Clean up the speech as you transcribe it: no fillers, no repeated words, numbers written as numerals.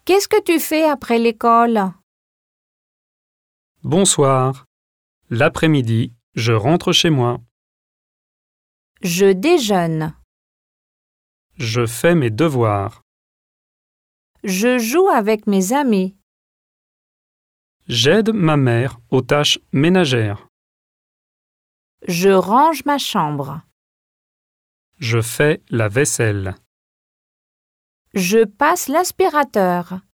Qu'est-ce que tu fais après l'école? Bonsoir. L'après-midi, je rentre chez moi. Je déjeune. Je fais mes devoirs. Je joue avec mes amis. J'aide ma mère aux tâches ménagères. Je range ma chambre. Je fais la vaisselle. Je passe l'aspirateur.